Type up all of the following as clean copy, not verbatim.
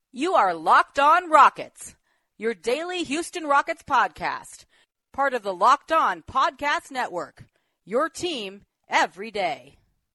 You are Locked On Rockets, your daily Houston Rockets podcast, part of the Locked On Podcast Network, your team every day.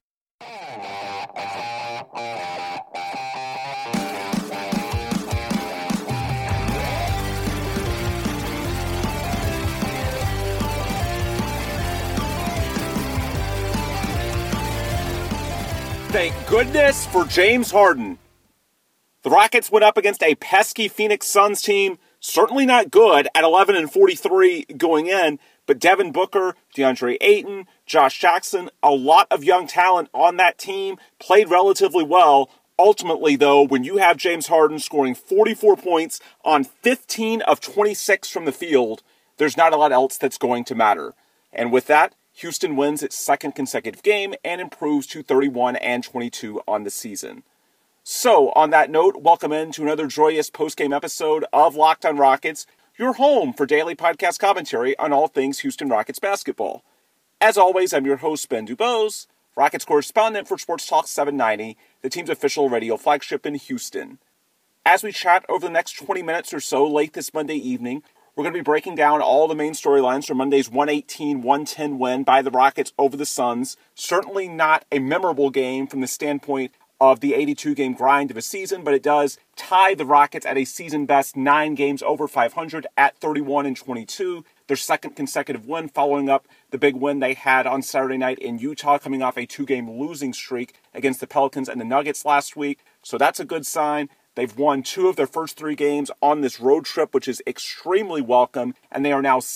Thank goodness for James Harden. The Rockets went up against a pesky Phoenix Suns team, certainly not good at 11-43 going in, but Devin Booker, DeAndre Ayton, Josh Jackson, a lot of young talent on that team, played relatively well. Ultimately, though, when you have James Harden scoring 44 points on 15 of 26 from the field, there's not a lot else that's going to matter. And with that, Houston wins its second consecutive game and improves to 31-22 on the season. So, on that note, welcome in to another joyous post-game episode of Locked On Rockets, your home for daily podcast commentary on all things Houston Rockets basketball. As always, I'm your host, Ben Dubose, Rockets correspondent for Sports Talk 790, the team's official radio flagship in Houston. As we chat over the next 20 minutes or so late this Monday evening, we're going to be breaking down all the main storylines from Monday's 118-110 win by the Rockets over the Suns. Certainly not a memorable game from the standpoint of the 82-game grind of a season, but it does tie the Rockets at a season-best 9 games over 500 at 31-22. Their second consecutive win following up the big win they had on Saturday night in Utah, coming off a 2-game losing streak against the Pelicans and the Nuggets last week. So that's a good sign. They've won 2 of their first 3 games on this road trip, which is extremely welcome, and they are now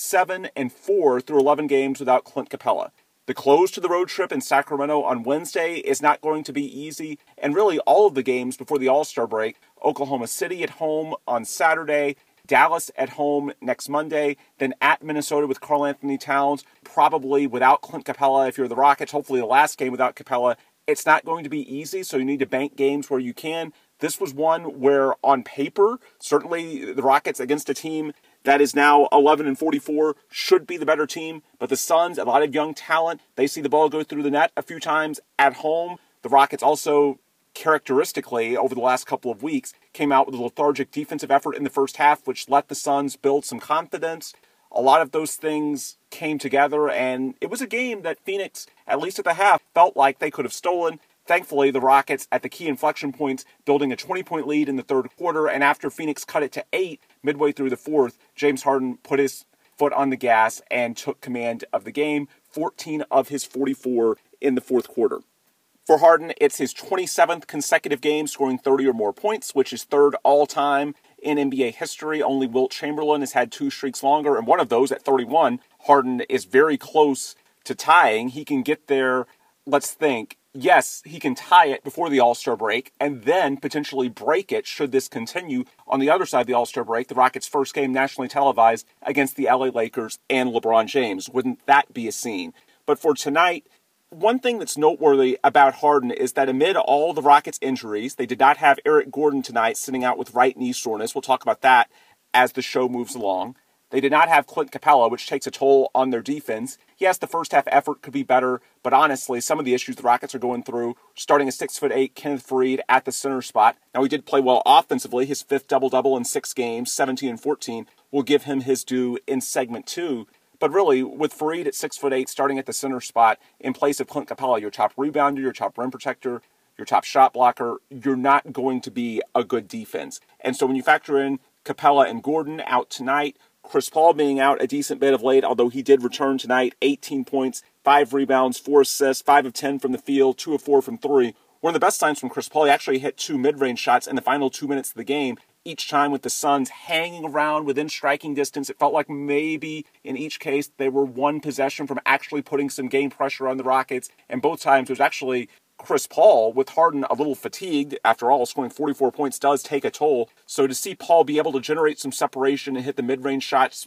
7-4 through 11 games without Clint Capella. The close to the road trip in Sacramento on Wednesday is not going to be easy, and really all of the games before the All-Star break, Oklahoma City at home on Saturday, Dallas at home next Monday, then at Minnesota with Karl-Anthony Towns, probably without Clint Capella if you're the Rockets, hopefully the last game without Capella. It's not going to be easy, so you need to bank games where you can. This was one where, on paper, certainly the Rockets against a team that is now 11-44 should be the better team. But the Suns, a lot of young talent, they see the ball go through the net a few times at home. The Rockets also, characteristically, over the last couple of weeks, came out with a lethargic defensive effort in the first half, which let the Suns build some confidence. A lot of those things came together, and it was a game that Phoenix, at least at the half, felt like they could have stolen. Thankfully, the Rockets, at the key inflection points, building a 20-point lead in the third quarter, and after Phoenix cut it to 8 midway through the fourth, James Harden put his foot on the gas and took command of the game, 14 of his 44 in the fourth quarter. For Harden, it's his 27th consecutive game scoring 30 or more points, which is third all-time in NBA history. Only Wilt Chamberlain has had 2 streaks longer, and one of those at 31, Harden is very close to tying. He can get there, let's think. Yes, he can tie it before the All-Star break and then potentially break it should this continue on the other side of the All-Star break, the Rockets' first game nationally televised against the LA Lakers and LeBron James. Wouldn't that be a scene? But for tonight, one thing that's noteworthy about Harden is that amid all the Rockets' injuries, they did not have Eric Gordon tonight sitting out with right knee soreness. We'll talk about that as the show moves along. They did not have Clint Capella, which takes a toll on their defense. Yes, the first half effort could be better, but honestly, some of the issues the Rockets are going through, starting a 6'8" Kenneth Faried at the center spot. Now, he did play well offensively. His 5th double-double in 6 games, 17 and 14, will give him his due in segment 2. But really, with Faried at 6'8", starting at the center spot, in place of Clint Capella, your top rebounder, your top rim protector, your top shot blocker, you're not going to be a good defense. And so when you factor in Capella and Gordon out tonight, Chris Paul being out a decent bit of late, although he did return tonight, 18 points, 5 rebounds, 4 assists, 5 of 10 from the field, 2 of 4 from 3. One of the best signs from Chris Paul, he actually hit 2 mid-range shots in the final 2 minutes of the game, each time with the Suns hanging around within striking distance. It felt like maybe in each case they were one possession from actually putting some game pressure on the Rockets, and both times it was actually Chris Paul, with Harden a little fatigued. After all, scoring 44 points does take a toll. So to see Paul be able to generate some separation and hit the mid-range shots, which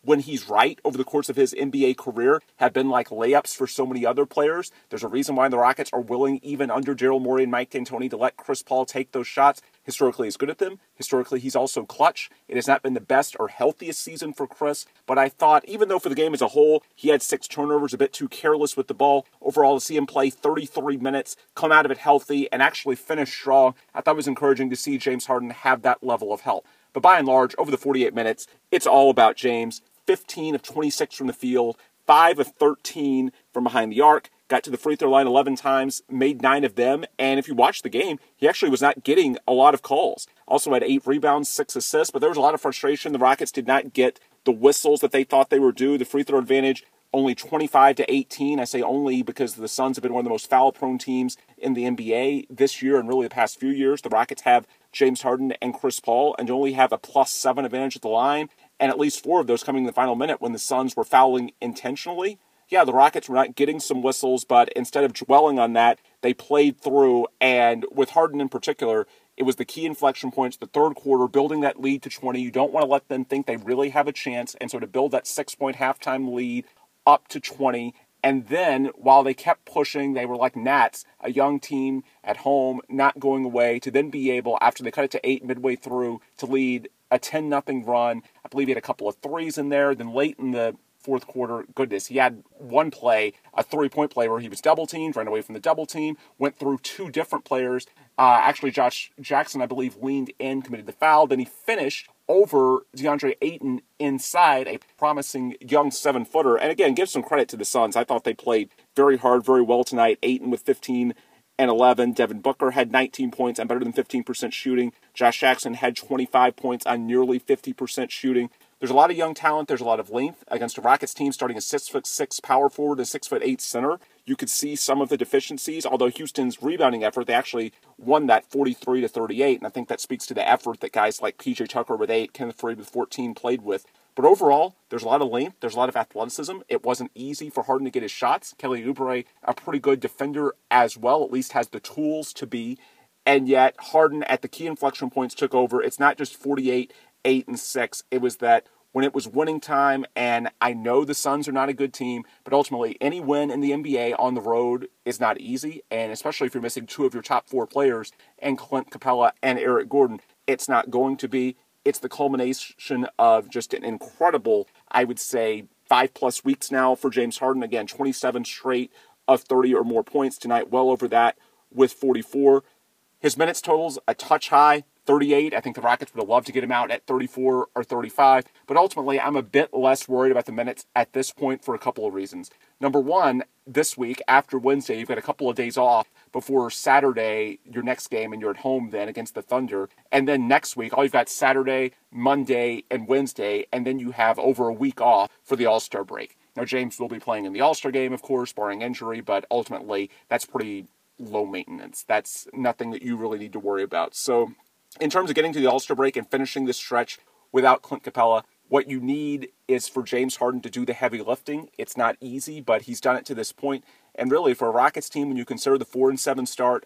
when he's right over the course of his NBA career have been like layups for so many other players. There's a reason why the Rockets are willing, even under Daryl Morey and Mike D'Antoni, to let Chris Paul take those shots. Historically, he's good at them. Historically, he's also clutch. It has not been the best or healthiest season for Chris, but I thought, even though for the game as a whole, he had 6 turnovers, a bit too careless with the ball, overall to see him play 33 minutes, come out of it healthy, and actually finish strong, I thought it was encouraging to see James Harden have that level of help. But by and large, over the 48 minutes, it's all about James. 15 of 26 from the field, 5 of 13 from behind the arc, got to the free throw line 11 times, made 9 of them, and if you watch the game, he actually was not getting a lot of calls. Also had 8 rebounds, 6 assists, but there was a lot of frustration. The Rockets did not get the whistles that they thought they were due. The free throw advantage, only 25-18. I say only because the Suns have been one of the most foul-prone teams in the NBA this year and really the past few years. The Rockets have James Harden and Chris Paul and only have a +7 advantage at the line, and at least 4 of those coming in the final minute when the Suns were fouling intentionally. Yeah, the Rockets were not getting some whistles, but instead of dwelling on that, they played through, and with Harden in particular, it was the key inflection points, the third quarter, building that lead to 20. You don't want to let them think they really have a chance, and so to build that 6-point halftime lead up to 20, and then while they kept pushing, they were like gnats, a young team at home, not going away, to then be able, after they cut it to 8 midway through, to lead a 10-0 run. I believe he had a couple of threes in there. Then late in the fourth quarter, goodness, he had one play, a 3-point play where he was double-teamed, ran away from the double team, went through 2 different players. Actually, Josh Jackson, I believe, leaned in, committed the foul. Then he finished over DeAndre Ayton inside, a promising young 7-footer. And again, give some credit to the Suns. I thought they played very hard, very well tonight. Ayton with 15 and 11. Devin Booker had 19 points on better than 15% shooting. Josh Jackson had 25 points on nearly 50% shooting. There's a lot of young talent. There's a lot of length against a Rockets team starting a 6'6" power forward and 6'8" center. You could see some of the deficiencies, although Houston's rebounding effort, they actually won that 43-38, and I think that speaks to the effort that guys like PJ Tucker with 8, Kenneth Faried with 14 played with. But overall, there's a lot of length, there's a lot of athleticism. It wasn't easy for Harden to get his shots. Kelly Oubre, a pretty good defender as well, at least has the tools to be. And yet, Harden at the key inflection points took over. It's not just 48, 8, and 6. It was that when it was winning time, and I know the Suns are not a good team, but ultimately any win in the NBA on the road is not easy, and especially if you're missing 2 of your top 4 players, and Clint Capella and Eric Gordon, it's not going to be. It's the culmination of just an incredible, I would say, 5+ weeks now for James Harden. Again, 27 straight of 30 or more points tonight, well over that with 44. His minutes totals a touch high, 38. I think the Rockets would have loved to get him out at 34 or 35. But ultimately, I'm a bit less worried about the minutes at this point for a couple of reasons. Number one, this week, after Wednesday, you've got a couple of days off before Saturday, your next game, and you're at home then against the Thunder. And then next week, all you've got Saturday, Monday, and Wednesday, and then you have over a week off for the All-Star break. Now, James will be playing in the All-Star game, of course, barring injury, but ultimately, that's pretty low maintenance. That's nothing that you really need to worry about. So, in terms of getting to the All-Star break and finishing this stretch without Clint Capella, what you need is for James Harden to do the heavy lifting. It's not easy, but he's done it to this point. And really, for a Rockets team, when you consider the 4-7 start,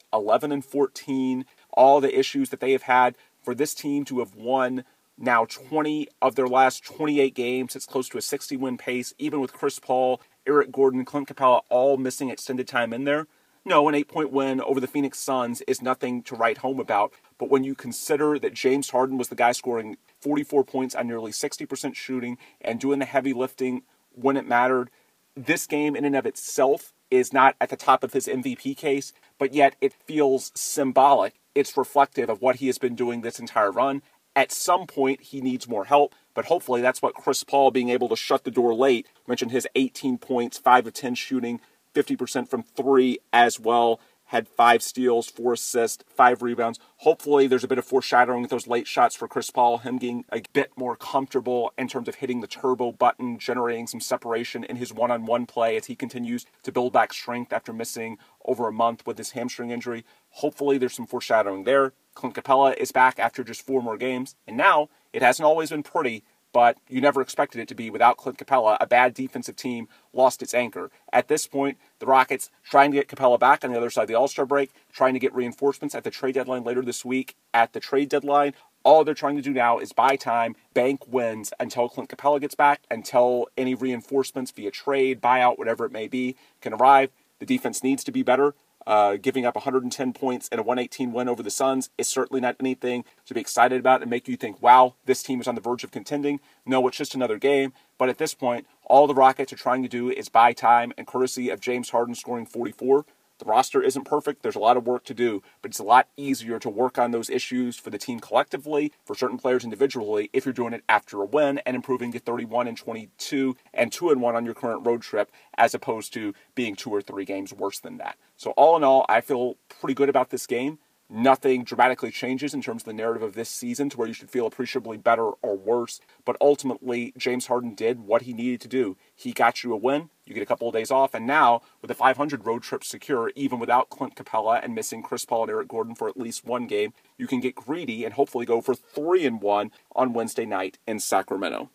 11-14, all the issues that they have had, for this team to have won now 20 of their last 28 games, it's close to a 60-win pace, even with Chris Paul, Eric Gordon, Clint Capella all missing extended time in there. No, an 8-point win over the Phoenix Suns is nothing to write home about. But when you consider that James Harden was the guy scoring 44 points on nearly 60% shooting and doing the heavy lifting when it mattered, this game in and of itself is not at the top of his MVP case, but yet it feels symbolic. It's reflective of what he has been doing this entire run. At some point, he needs more help, but hopefully that's what Chris Paul being able to shut the door late, mentioned his 18 points, 5 of 10 shooting, 50% from 3 as well, had 5 steals, 4 assists, 5 rebounds. Hopefully there's a bit of foreshadowing with those late shots for Chris Paul, him getting a bit more comfortable in terms of hitting the turbo button, generating some separation in his one-on-one play as he continues to build back strength after missing over a month with his hamstring injury. Hopefully there's some foreshadowing there. Clint Capella is back after just 4 more games, and now it hasn't always been pretty, but you never expected it to be without Clint Capella. A bad defensive team lost its anchor. At this point, the Rockets trying to get Capella back on the other side of the All-Star break, trying to get reinforcements at the trade deadline later this week. At the trade deadline, All they're trying to do now is buy time, bank wins until Clint Capella gets back, until any reinforcements via trade, buyout, whatever it may be, can arrive. The defense needs to be better. Giving up 110 points and a 118 win over the Suns is certainly not anything to be excited about and make you think, wow, this team is on the verge of contending. No, it's just another game. But at this point, all the Rockets are trying to do is buy time, and courtesy of James Harden scoring 44, the roster isn't perfect. There's a lot of work to do, but it's a lot easier to work on those issues for the team collectively, for certain players individually, if you're doing it after a win and improving to 31-22 and 2-1 on your current road trip, as opposed to being 2 or 3 games worse than that. So all in all, I feel pretty good about this game. Nothing dramatically changes in terms of the narrative of this season to where you should feel appreciably better or worse. But ultimately, James Harden did what he needed to do. He got you a win. You get a couple of days off. And now, with the 500 road trip secure, even without Clint Capella and missing Chris Paul and Eric Gordon for at least one game, you can get greedy and hopefully go for 3-1 on Wednesday night in Sacramento.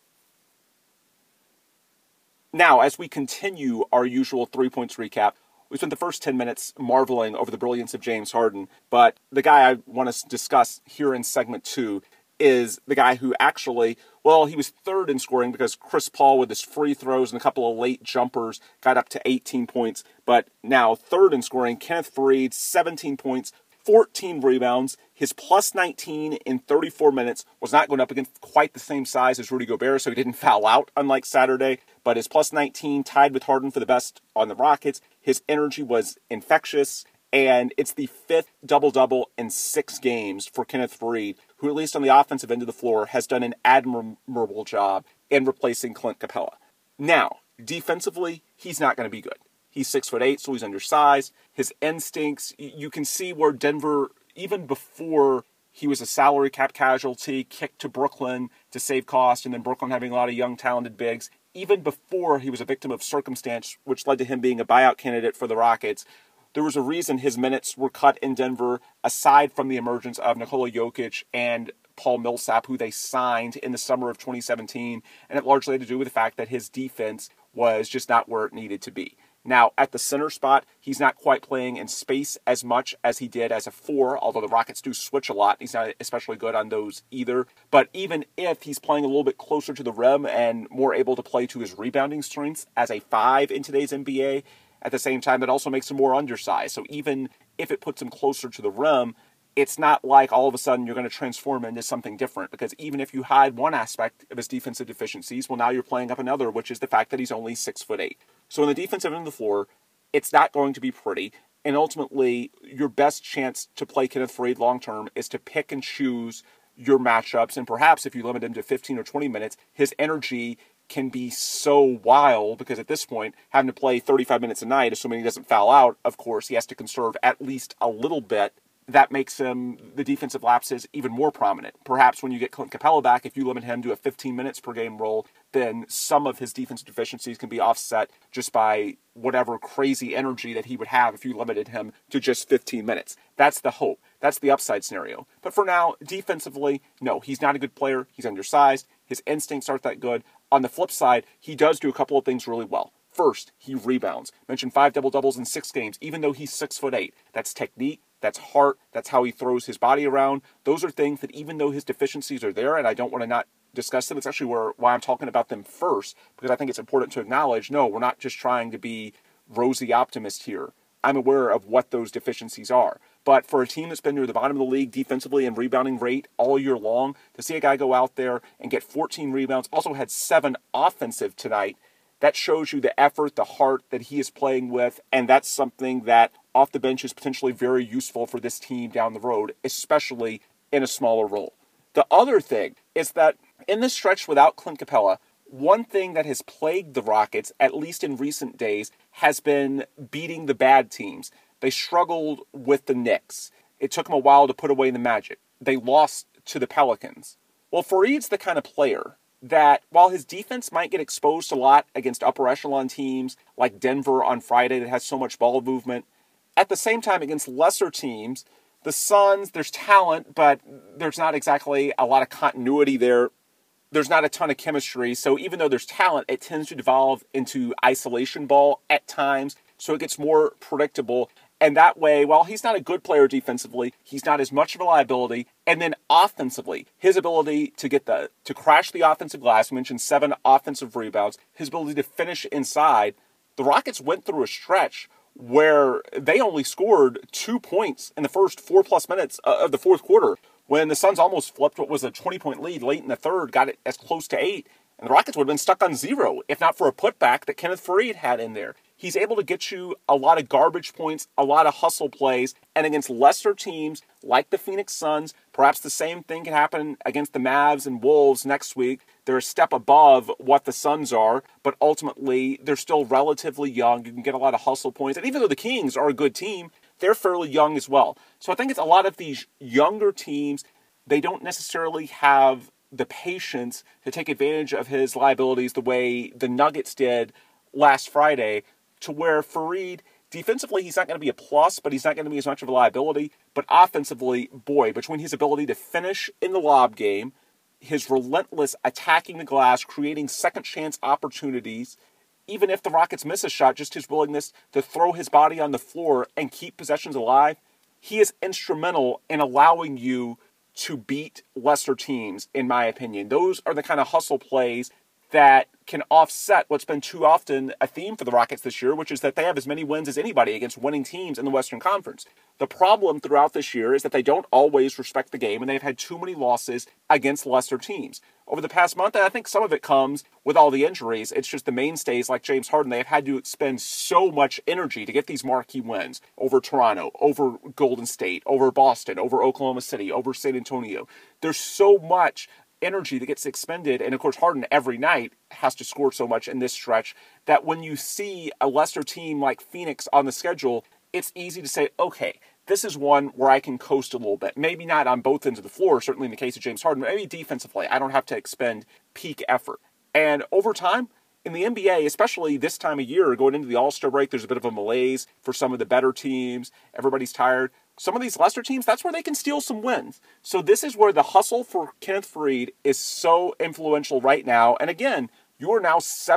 Now, as we continue our usual 3 points recap, we spent the first 10 minutes marveling over the brilliance of James Harden, but the guy I want to discuss here in segment 2 is the guy who actually, well, he was third in scoring because Chris Paul with his free throws and a couple of late jumpers got up to 18 points, but now third in scoring, Kenneth Faried, 17 points, 14 rebounds. His plus 19 in 34 minutes was not going up against quite the same size as Rudy Gobert, so he didn't foul out, unlike Saturday. But his plus 19 tied with Harden for the best on the Rockets. His energy was infectious, and it's the 5th double-double in 6 games for Kenneth Faried, who at least on the offensive end of the floor has done an admirable job in replacing Clint Capella. Now, defensively, he's not going to be good. He's 6'8", so he's undersized. His instincts, you can see where Denver, even before he was a salary cap casualty, kicked to Brooklyn to save cost, and then Brooklyn having a lot of young, talented bigs. Even before he was a victim of circumstance, which led to him being a buyout candidate for the Rockets, there was a reason his minutes were cut in Denver, aside from the emergence of Nikola Jokic and Paul Millsap, who they signed in the summer of 2017, and it largely had to do with the fact that his defense was just not where it needed to be. Now, at the center spot, he's not quite playing in space as much as he did as a 4, although the Rockets do switch a lot. He's not especially good on those either. But even if he's playing a little bit closer to the rim and more able to play to his rebounding strengths as a 5 in today's NBA, at the same time, it also makes him more undersized. So even if it puts him closer to the rim, it's not like all of a sudden you're going to transform into something different, because even if you hide one aspect of his defensive deficiencies, well, now you're playing up another, which is the fact that he's only 6'8". So in the defensive end of the floor, it's not going to be pretty, and ultimately your best chance to play Kenneth Faried long-term is to pick and choose your matchups, and perhaps if you limit him to 15 or 20 minutes, his energy can be so wild, because at this point, having to play 35 minutes a night, assuming he doesn't foul out, of course, he has to conserve at least a little bit. That makes him, the defensive lapses, even more prominent. Perhaps when you get Clint Capella back, if you limit him to a 15 minutes per game role, then some of his defensive deficiencies can be offset just by whatever crazy energy that he would have if you limited him to just 15 minutes. That's the hope. That's the upside scenario. But for now, defensively, no, he's not a good player. He's undersized. His instincts aren't that good. On the flip side, he does do a couple of things really well. First, he rebounds. Mentioned 5 double-doubles in 6 games, even though he's 6'8". That's technique. That's heart. That's how he throws his body around. Those are things that even though his deficiencies are there, and I don't want to not discuss them, it's actually why I'm talking about them first, because I think it's important to acknowledge, no, we're not just trying to be rosy optimists here. I'm aware of what those deficiencies are. But for a team that's been near the bottom of the league defensively and rebounding rate all year long, to see a guy go out there and get 14 rebounds, also had 7 offensive tonight, that shows you the effort, the heart that he is playing with, and that's something that off the bench is potentially very useful for this team down the road, especially in a smaller role. The other thing is that in this stretch without Clint Capella, one thing that has plagued the Rockets, at least in recent days, has been beating the bad teams. They struggled with the Knicks. It took them a while to put away the Magic. They lost to the Pelicans. Well, Faried's the kind of player that while his defense might get exposed a lot against upper echelon teams like Denver on Friday that has so much ball movement, at the same time against lesser teams, the Suns, there's talent, but there's not exactly a lot of continuity there. There's not a ton of chemistry, so even though there's talent, it tends to devolve into isolation ball at times, so it gets more predictable. And that way, while he's not a good player defensively, he's not as much of a liability. And then offensively, his ability to crash the offensive glass, we mentioned 7 offensive rebounds, his ability to finish inside. The Rockets went through a stretch where they only scored 2 points in the first 4+ minutes of the fourth quarter, when the Suns almost flipped what was a 20-point lead late in the third, got it as close to 8, and the Rockets would have been stuck on 0, if not for a putback that Kenneth Faried had in there. He's able to get you a lot of garbage points, a lot of hustle plays, and against lesser teams like the Phoenix Suns, perhaps the same thing can happen against the Mavs and Wolves next week. They're a step above what the Suns are, but ultimately they're still relatively young. You can get a lot of hustle points, and even though the Kings are a good team, they're fairly young as well. So I think it's a lot of these younger teams, they don't necessarily have the patience to take advantage of his liabilities the way the Nuggets did last Friday, to where Faried, defensively, he's not going to be a plus, but he's not going to be as much of a liability. But offensively, boy, between his ability to finish in the lob game, his relentless attacking the glass, creating second chance opportunities, even if the Rockets miss a shot, just his willingness to throw his body on the floor and keep possessions alive, he is instrumental in allowing you to beat lesser teams, in my opinion. Those are the kind of hustle plays that can offset what's been too often a theme for the Rockets this year, which is that they have as many wins as anybody against winning teams in the Western Conference. The problem throughout this year is that they don't always respect the game, and they've had too many losses against lesser teams. Over the past month, and I think some of it comes with all the injuries, it's just the mainstays like James Harden, they have had to expend so much energy to get these marquee wins over Toronto, over Golden State, over Boston, over Oklahoma City, over San Antonio. There's so much energy that gets expended, and of course Harden every night has to score so much in this stretch, that when you see a lesser team like Phoenix on the schedule, it's easy to say, okay, this is one where I can coast a little bit. Maybe not on both ends of the floor, certainly in the case of James Harden, but maybe defensively, I don't have to expend peak effort. And over time, in the NBA, especially this time of year, going into the All-Star break, there's a bit of a malaise for some of the better teams. Everybody's tired. Some of these lesser teams, that's where they can steal some wins. So this is where the hustle for Kenneth Faried is so influential right now. And again, you are now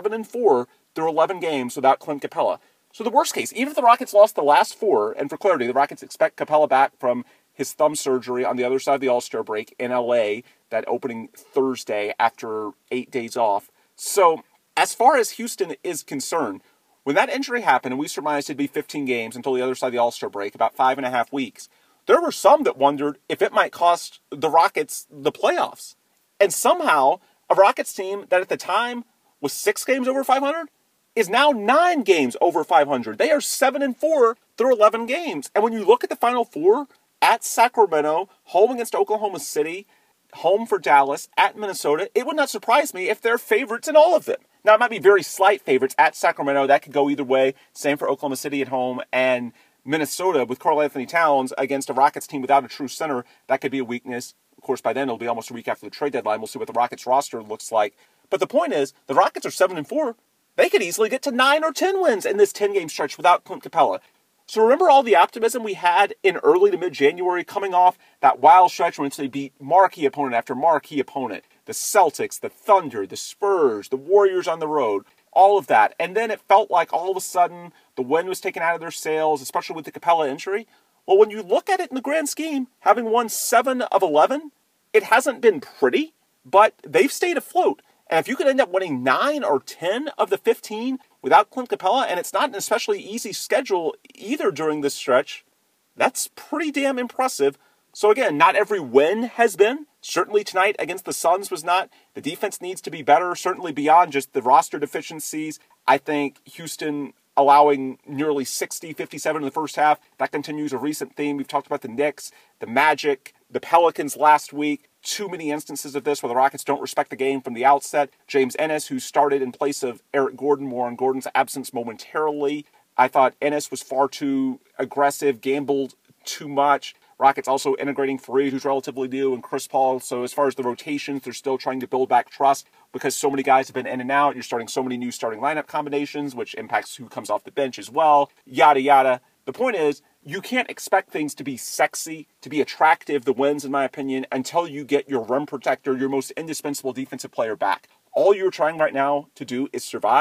7-4 through 11 games without Clint Capella. So the worst case, even if the Rockets lost the last 4, and for clarity, the Rockets expect Capella back from his thumb surgery on the other side of the All-Star break in LA, that opening Thursday after 8 days off. So as far as Houston is concerned, when that injury happened, and we surmised it'd be 15 games until the other side of the All-Star break, about 5.5 weeks, there were some that wondered if it might cost the Rockets the playoffs. And somehow, a Rockets team that at the time was 6 games over 500 is now 9 games over 500. They are 7-4 through 11 games. And when you look at the Final Four, at Sacramento, home against Oklahoma City, home for Dallas, at Minnesota, it would not surprise me if they're favorites in all of them. Now, it might be very slight favorites at Sacramento. That could go either way. Same for Oklahoma City at home, and Minnesota with Karl-Anthony Towns against a Rockets team without a true center. That could be a weakness. Of course, by then, it'll be almost a week after the trade deadline. We'll see what the Rockets roster looks like. But the point is, the Rockets are 7-4. They could easily get to 9 or 10 wins in this 10-game stretch without Clint Capella. So remember all the optimism we had in early to mid-January coming off that wild stretch in which they beat marquee opponent after marquee opponent. The Celtics, the Thunder, the Spurs, the Warriors on the road, all of that. And then it felt like all of a sudden the wind was taken out of their sails, especially with the Capella injury. Well, when you look at it in the grand scheme, having won 7 of 11, it hasn't been pretty, but they've stayed afloat. And if you could end up winning 9 or 10 of the 15 without Clint Capella, and it's not an especially easy schedule either during this stretch, that's pretty damn impressive. So again, not every win has been. Certainly tonight against the Suns was not. The defense needs to be better, certainly beyond just the roster deficiencies. I think Houston allowing nearly 57 in the first half, that continues a recent theme. We've talked about the Knicks, the Magic, the Pelicans last week. Too many instances of this where the Rockets don't respect the game from the outset. James Ennis, who started in place of Eric Gordon, more on Gordon's absence momentarily. I thought Ennis was far too aggressive, gambled too much. Rockets also integrating Faried, who's relatively new, and Chris Paul. So as far as the rotations, they're still trying to build back trust because so many guys have been in and out. You're starting so many new starting lineup combinations, which impacts who comes off the bench as well. Yada, yada. The point is, you can't expect things to be sexy, to be attractive, the wins, in my opinion, until you get your rim protector, your most indispensable defensive player back. All you're trying right now to do is survive.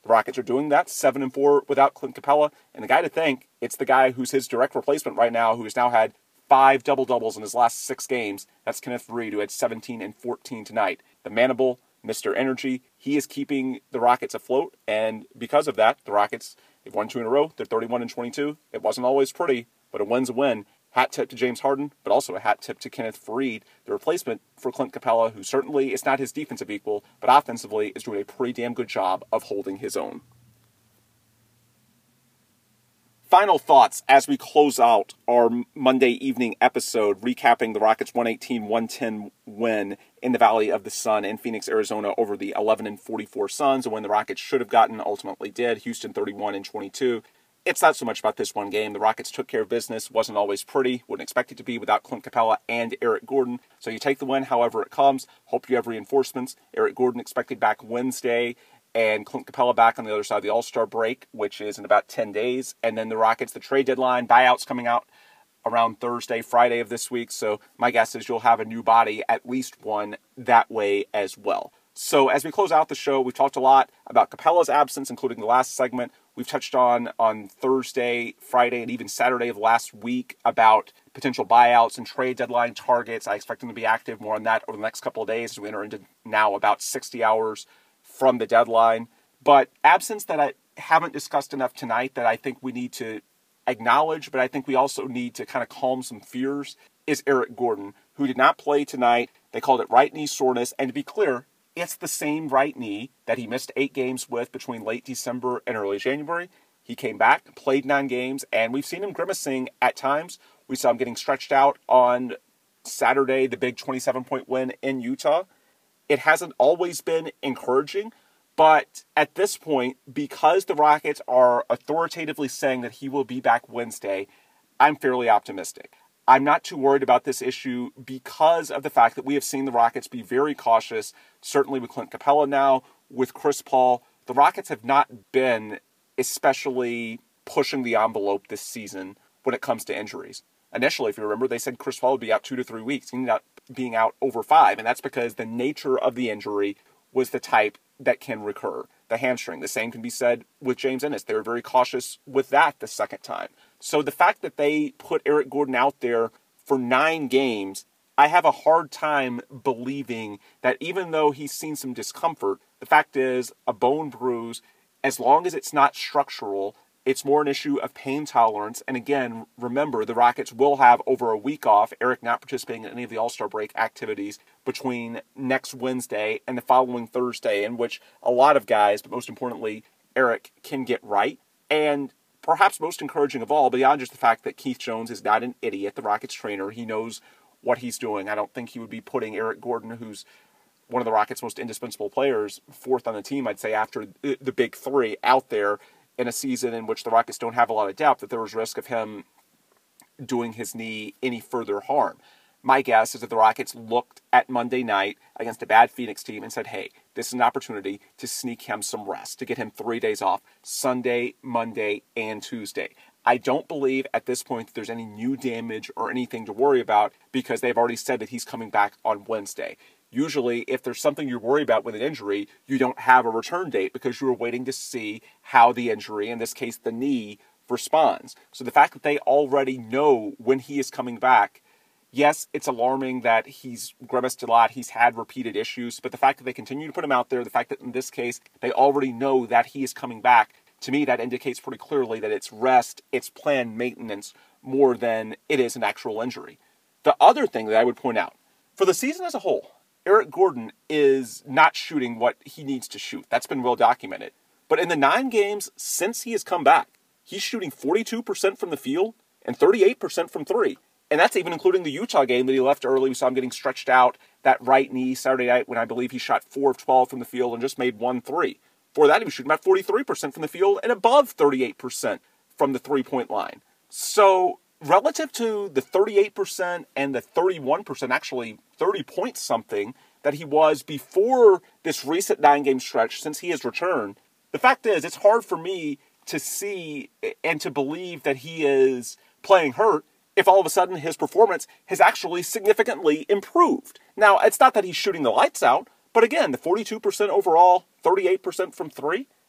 The Rockets are doing that, 7-4 without Clint Capella. And the guy to thank, it's the guy who's his direct replacement right now, who's now had 5 double-doubles in his last 6 games. That's Kenneth Faried, who had 17 and 14 tonight. The Manimal, Mr. Energy, he is keeping the Rockets afloat. And because of that, the Rockets, they've won 2 in a row. They're 31-22. It wasn't always pretty, but a win's a win. Hat tip to James Harden, but also a hat tip to Kenneth Faried, the replacement for Clint Capella, who certainly is not his defensive equal, but offensively is doing a pretty damn good job of holding his own. Final thoughts as we close out our Monday evening episode, recapping the Rockets' 118-110 win in the Valley of the Sun in Phoenix, Arizona over the 11-44 Suns, a win the Rockets should have gotten, ultimately did. Houston 31-22. It's not so much about this one game. The Rockets took care of business, wasn't always pretty, wouldn't expect it to be without Clint Capella and Eric Gordon. So you take the win however it comes. Hope you have reinforcements. Eric Gordon expected back Wednesday, and Clint Capella back on the other side of the All-Star break, which is in about 10 days. And then the Rockets, the trade deadline, buyouts coming out around Thursday, Friday of this week. So my guess is you'll have a new body, at least one, that way as well. So as we close out the show, we've talked a lot about Capella's absence, including the last segment. We've touched on Thursday, Friday, and even Saturday of last week about potential buyouts and trade deadline targets. I expect them to be active more on that over the next couple of days as we enter into now about 60 hours from the deadline. But absence that I haven't discussed enough tonight that I think we need to acknowledge, but I think we also need to kind of calm some fears, is Eric Gordon, who did not play tonight. They called it right knee soreness. And to be clear, it's the same right knee that he missed 8 games with between late December and early January. He came back, played 9 games, and we've seen him grimacing at times. We saw him getting stretched out on Saturday, the big 27-point win in Utah. It hasn't always been encouraging, but at this point, because the Rockets are authoritatively saying that he will be back Wednesday, I'm fairly optimistic. I'm not too worried about this issue because of the fact that we have seen the Rockets be very cautious, certainly with Clint Capella now, with Chris Paul. The Rockets have not been especially pushing the envelope this season when it comes to injuries. Initially, if you remember, they said Chris Paul would be out 2 to 3 weeks. He ended up being out over 5, and that's because the nature of the injury was the type that can recur, the hamstring. The same can be said with James Ennis. They were very cautious with that the second time. So the fact that they put Eric Gordon out there for 9 games, I have a hard time believing that even though he's seen some discomfort, the fact is a bone bruise, as long as it's not structural, it's more an issue of pain tolerance. And again, remember, the Rockets will have over a week off, Eric not participating in any of the All-Star break activities between next Wednesday and the following Thursday, in which a lot of guys, but most importantly, Eric, can get right. And perhaps most encouraging of all, beyond just the fact that Keith Jones is not an idiot, the Rockets trainer, he knows what he's doing. I don't think he would be putting Eric Gordon, who's one of the Rockets' most indispensable players, 4th on the team, I'd say, after the big 3 out there in a season in which the Rockets don't have a lot of depth, that there was risk of him doing his knee any further harm. My guess is that the Rockets looked at Monday night against a bad Phoenix team and said, hey, this is an opportunity to sneak him some rest, to get him 3 days off, Sunday, Monday, and Tuesday. I don't believe at this point that there's any new damage or anything to worry about because they've already said that he's coming back on Wednesday. Usually, if there's something you worry about with an injury, you don't have a return date because you're waiting to see how the injury, in this case the knee, responds. So the fact that they already know when he is coming back, yes, it's alarming that he's grimaced a lot, he's had repeated issues, but the fact that they continue to put him out there, the fact that in this case they already know that he is coming back, to me that indicates pretty clearly that it's rest, it's planned maintenance, more than it is an actual injury. The other thing that I would point out, for the season as a whole, Eric Gordon is not shooting what he needs to shoot. That's been well documented. But in the 9 games since he has come back, he's shooting 42% from the field and 38% from 3. And that's even including the Utah game that he left early. We saw him getting stretched out, that right knee Saturday night when I believe he shot 4 of 12 from the field and just made 1 3. Before that, he was shooting about 43% from the field and above 38% from the 3-point line. So relative to the 38% and the 31%, actually 30 point something, that he was before this recent 9-game stretch since he has returned, the fact is it's hard for me to see and to believe that he is playing hurt if all of a sudden his performance has actually significantly improved. Now, it's not that he's shooting the lights out, but again, the 42% overall, 38% from 3,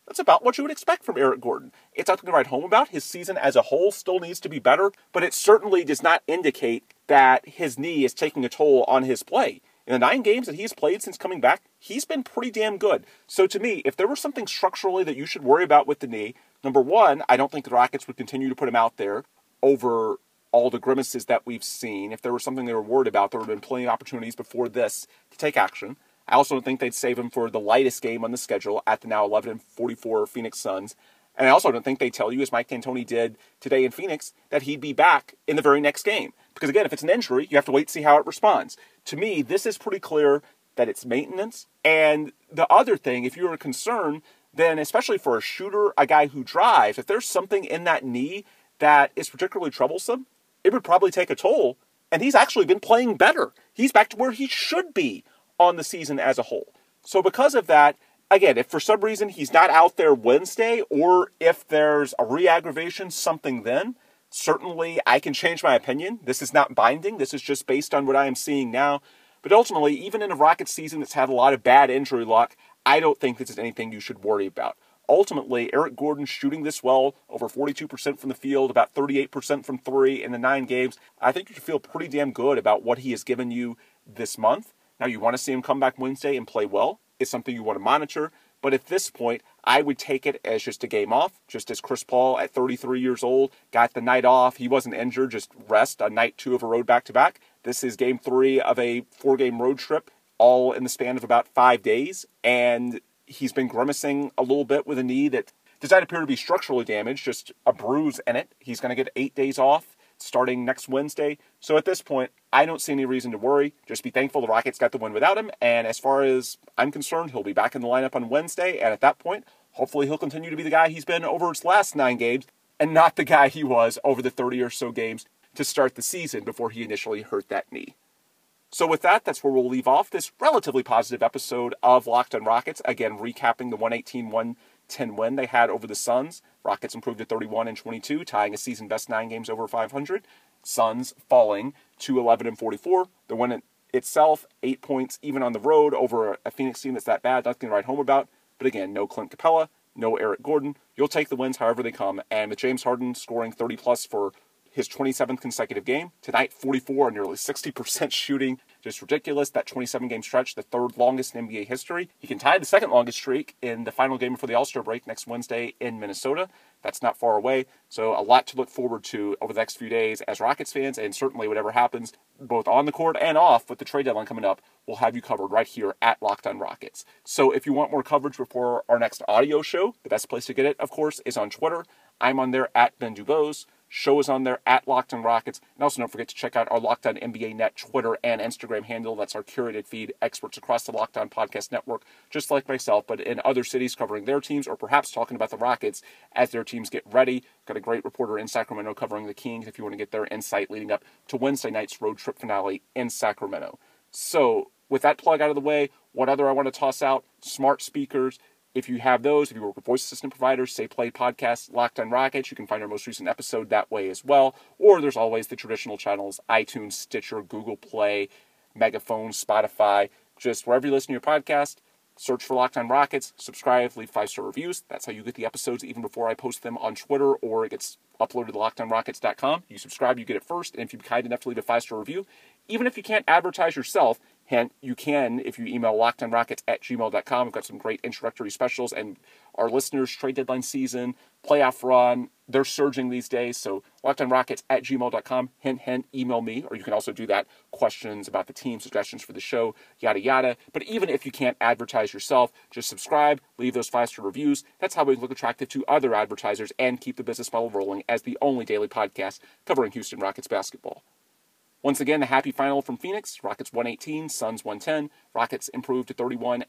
That's about what you would expect from Eric Gordon. It's nothing to write home about. His season as a whole still needs to be better, but it certainly does not indicate that his knee is taking a toll on his play. In the 9 games that he's played since coming back, he's been pretty damn good. So to me, if there was something structurally that you should worry about with the knee, number one, I don't think the Rockets would continue to put him out there over all the grimaces that we've seen. If there was something they were worried about, there would have been plenty of opportunities before this to take action. I also don't think they'd save him for the lightest game on the schedule at the now 11-44 Phoenix Suns. And I also don't think they tell you, as Mike D'Antoni did today in Phoenix, that he'd be back in the very next game. Because again, if it's an injury, you have to wait to see how it responds. To me, this is pretty clear that it's maintenance. And the other thing, if you're concerned, then especially for a shooter, a guy who drives, if there's something in that knee that is particularly troublesome, it would probably take a toll. And he's actually been playing better. He's back to where he should be on the season as a whole. So because of that, again, if for some reason he's not out there Wednesday, or if there's a re-aggravation, something then, certainly I can change my opinion. This is not binding. This is just based on what I am seeing now. But ultimately, even in a Rockets season that's had a lot of bad injury luck, I don't think this is anything you should worry about. Ultimately, Eric Gordon shooting this well, over 42% from the field, about 38% from three in the 9 games. I think you should feel pretty damn good about what he has given you this month. Now, you want to see him come back Wednesday and play well. It's something you want to monitor. But at this point, I would take it as just a game off, just as Chris Paul at 33 years old got the night off. He wasn't injured, just rest on night 2 of a road back-to-back. This is game 3 of a 4-game road trip, all in the span of about 5 days. And he's been grimacing a little bit with a knee that does not appear to be structurally damaged, just a bruise in it. He's going to get 8 days off starting next Wednesday. So at this point, I don't see any reason to worry. Just be thankful the Rockets got the win without him. And as far as I'm concerned, he'll be back in the lineup on Wednesday. And at that point, hopefully he'll continue to be the guy he's been over his last 9 games and not the guy he was over the 30 or so games to start the season before he initially hurt that knee. So with that, that's where we'll leave off this relatively positive episode of Locked on Rockets. Again, recapping the 118-110 win they had over the Suns. Rockets improved to 31-22, tying a season-best 9 games over 500. Suns falling to 11-44. The win itself, 8 points even on the road over a Phoenix team that's that bad, nothing to write home about. But again, no Clint Capella, no Eric Gordon. You'll take the wins however they come. And with James Harden scoring 30-plus for his 27th consecutive game. Tonight, 44 and nearly 60% shooting. Just ridiculous. That 27-game stretch, the 3rd longest in NBA history. He can tie the 2nd longest streak in the final game before the All-Star break next Wednesday in Minnesota. That's not far away. So a lot to look forward to over the next few days as Rockets fans, and certainly whatever happens, both on the court and off with the trade deadline coming up, we'll have you covered right here at Locked on Rockets. So if you want more coverage before our next audio show, the best place to get it, of course, is on Twitter. I'm on there at Ben Dubose. Show is on there at Locked on Rockets. And also don't forget to check out our Locked on NBA Net Twitter and Instagram handle. That's our curated feed. Experts across the Locked on Podcast Network, just like myself, but in other cities covering their teams or perhaps talking about the Rockets as their teams get ready. Got a great reporter in Sacramento covering the Kings if you want to get their insight leading up to Wednesday night's road trip finale in Sacramento. So with that plug out of the way, what other I want to toss out? Smart speakers. If you have those, if you work with voice assistant providers, say Play Podcast, Locked on Rockets, you can find our most recent episode that way as well. Or there's always the traditional channels, iTunes, Stitcher, Google Play, Megaphone, Spotify. Just wherever you listen to your podcast, search for Locked on Rockets, subscribe, leave 5-star reviews. That's how you get the episodes even before I post them on Twitter or it gets uploaded to LockedOnRockets.com. You subscribe, you get it first. And if you're kind enough to leave a 5-star review, even if you can't advertise yourself, hint, you can if you email lockedonrockets@gmail.com. We've got some great introductory specials, and our listeners, trade deadline season, playoff run, they're surging these days. So lockedonrockets@gmail.com, hint, hint, email me, or you can also do that. Questions about the team, suggestions for the show, yada, yada. But even if you can't advertise yourself, just subscribe, leave those 5-star reviews. That's how we look attractive to other advertisers and keep the business model rolling as the only daily podcast covering Houston Rockets basketball. Once again, the happy final from Phoenix. Rockets 118, Suns 110. Rockets improved to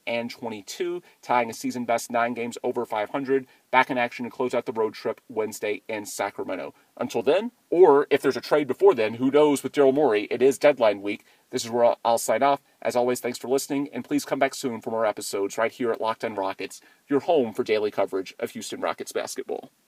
31-22, tying a season-best 9 games over 500. Back in action to close out the road trip Wednesday in Sacramento. Until then, or if there's a trade before then, who knows with Daryl Morey, it is deadline week. This is where I'll sign off. As always, thanks for listening, and please come back soon for more episodes right here at Locked on Rockets, your home for daily coverage of Houston Rockets basketball.